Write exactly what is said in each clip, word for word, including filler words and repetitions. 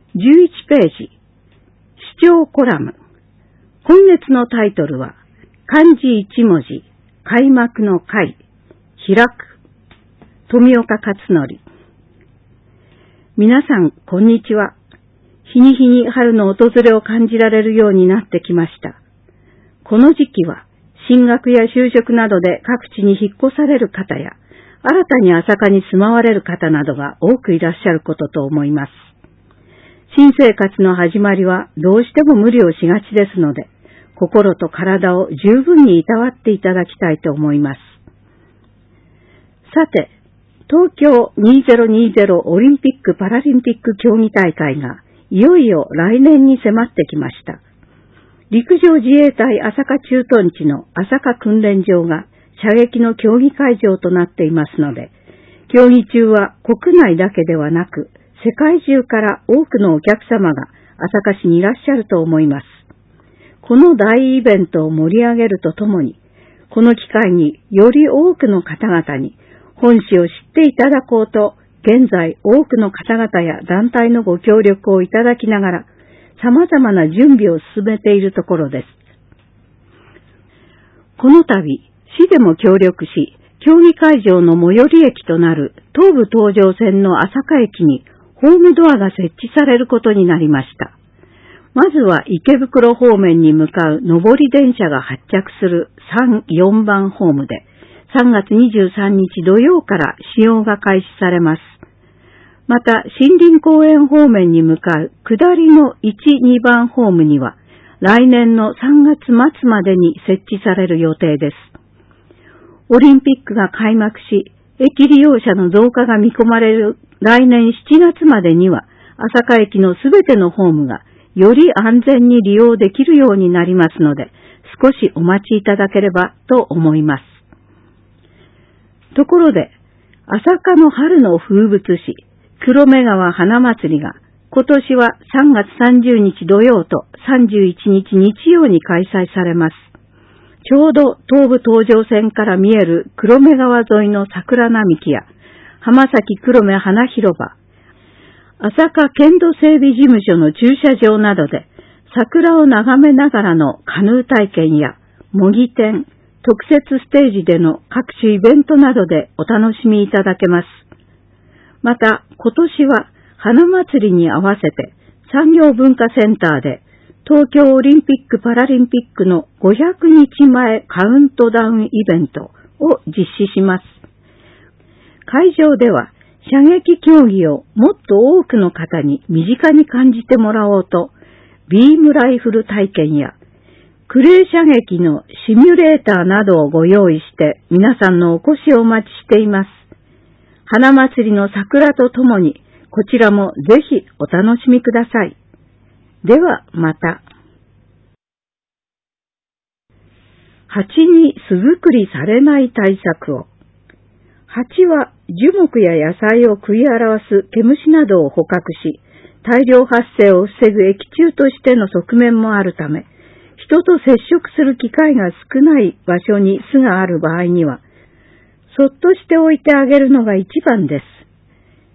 じゅういちページ、視聴コラム。今月のタイトルは、漢字一文字、開幕の開、開く、富岡勝則。皆さん、こんにちは。日に日に春の訪れを感じられるようになってきました。この時期は、進学や就職などで各地に引っ越される方や、新たに朝霞に住まわれる方などが多くいらっしゃることと思います。新生活の始まりはどうしても無理をしがちですので、心と体を十分にいたわっていただきたいと思います。さて、東京にせんにじゅうオリンピック・パラリンピック競技大会がいよいよ来年に迫ってきました。陸上自衛隊朝霞駐屯地の朝霞訓練場が射撃の競技会場となっていますので、競技中は国内だけではなく、世界中から多くのお客様が朝霞市にいらっしゃると思います。この大イベントを盛り上げるとともに、この機会により多くの方々に本市を知っていただこうと、現在多くの方々や団体のご協力をいただきながら、様々な準備を進めているところです。この度、市でも協力し、競技会場の最寄り駅となる東武東上線の朝霞駅にホームドアが設置されることになりました。まずは池袋方面に向かう上り電車が発着するさん、よんばんホームで、さんがつにじゅうさんにち土曜から使用が開始されます。また、森林公園方面に向かう下りのいち、にばんホームには、来年のさんがつまつまでに設置される予定です。オリンピックが開幕し、駅利用者の増加が見込まれる来年しちがつまでには、朝霞駅のすべてのホームがより安全に利用できるようになりますので、少しお待ちいただければと思います。ところで、朝霞の春の風物詩、黒目川花祭りが今年はさんがつさんじゅうにち土曜とさんじゅういちにち日曜に開催されます。ちょうど東武東上線から見える黒目川沿いの桜並木や浜崎黒目花広場、朝霞県土整備事務所の駐車場などで桜を眺めながらのカヌー体験や模擬店、特設ステージでの各種イベントなどでお楽しみいただけます。また、今年は花祭りに合わせて産業文化センターで東京オリンピック・パラリンピックのごひゃくにちまえカウントダウンイベントを実施します。会場では射撃競技をもっと多くの方に身近に感じてもらおうと、ビームライフル体験やクレー射撃のシミュレーターなどをご用意して皆さんのお越しをお待ちしています。花祭りの桜とともにこちらもぜひお楽しみください。ではまた。蜂に巣作りされない対策を。蜂は樹木や野菜を食い荒す毛虫などを捕獲し、大量発生を防ぐ益虫としての側面もあるため、人と接触する機会が少ない場所に巣がある場合には、そっとしておいてあげるのが一番です。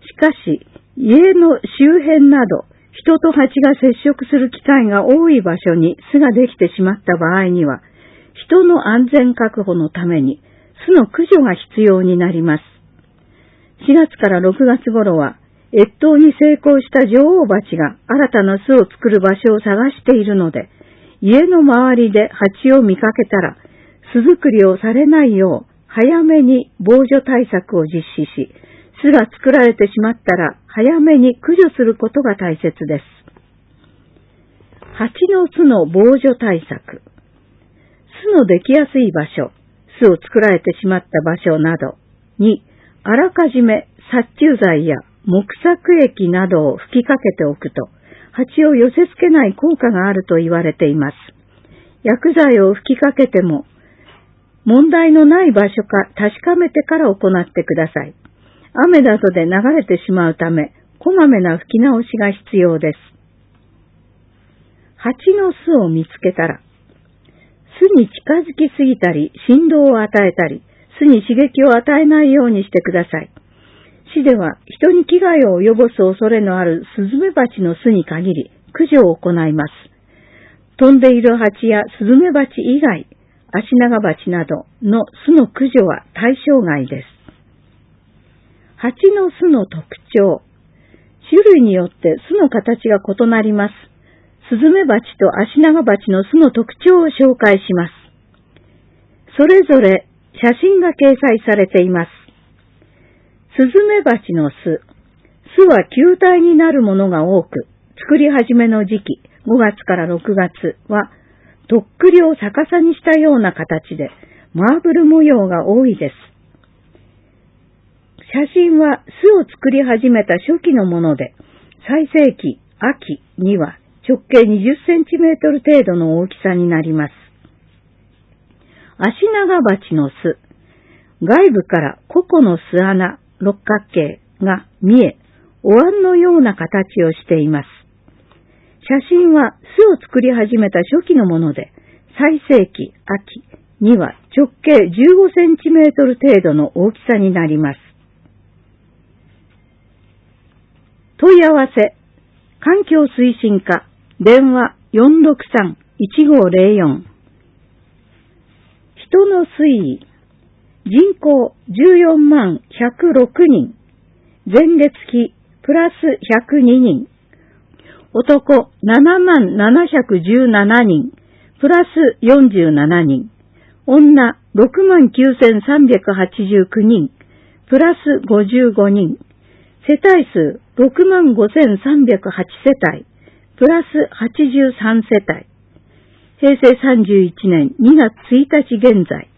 しかし、家の周辺など、人と蜂が接触する機会が多い場所に巣ができてしまった場合には、人の安全確保のために巣の駆除が必要になります。しがつからろくがつ頃は、越冬に成功した女王蜂が新たな巣を作る場所を探しているので、家の周りで蜂を見かけたら、巣作りをされないよう、早めに防除対策を実施し、巣が作られてしまったら早めに駆除することが大切です。蜂の巣の防除対策。巣のできやすい場所、巣を作られてしまった場所などに、あらかじめ殺虫剤や木作液などを吹きかけておくと、蜂を寄せ付けない効果があると言われています。薬剤を吹きかけても、問題のない場所か確かめてから行ってください。雨などで流れてしまうため、こまめな拭き直しが必要です。蜂の巣を見つけたら、巣に近づきすぎたり、振動を与えたり、巣に刺激を与えないようにしてください。 市では人に危害を及ぼす恐れのあるスズメバチの巣に限り駆除を行います。飛んでいる蜂やスズメバチ以外、アシナガバチなどの巣の駆除は対象外です。蜂の巣の特徴。種類によって巣の形が異なります。スズメバチとアシナガバチの巣の特徴を紹介します。それぞれ写真が掲載されています。スズメバチの巣。巣は球体になるものが多く、作り始めの時期、ごがつからろくがつは、とっくりを逆さにしたような形で、マーブル模様が多いです。写真は巣を作り始めた初期のもので、最盛期、秋には直径にじゅっセンチメートル程度の大きさになります。アシナガバチの巣。外部から個々の巣穴、六角形が見え、お椀のような形をしています。写真は巣を作り始めた初期のもので、最盛期、秋には直径じゅうごセンチメートル程度の大きさになります。問い合わせ、環境推進課、電話 よんろくさん いちごゼロよん。人の推移、人口じゅうよんまんひゃくろくにん、前月期プラスひゃくににん、男ななまんななひゃくじゅうななにん、プラスよんじゅうななにん、女ろくまんきゅうせんさんびゃくはちじゅうきゅうにん、プラスごじゅうごにん、世帯数ろくまんごせんさんびゃくはち世帯、プラスはちじゅうさん世帯。へいせいさんじゅういちねんにがつついたち現在、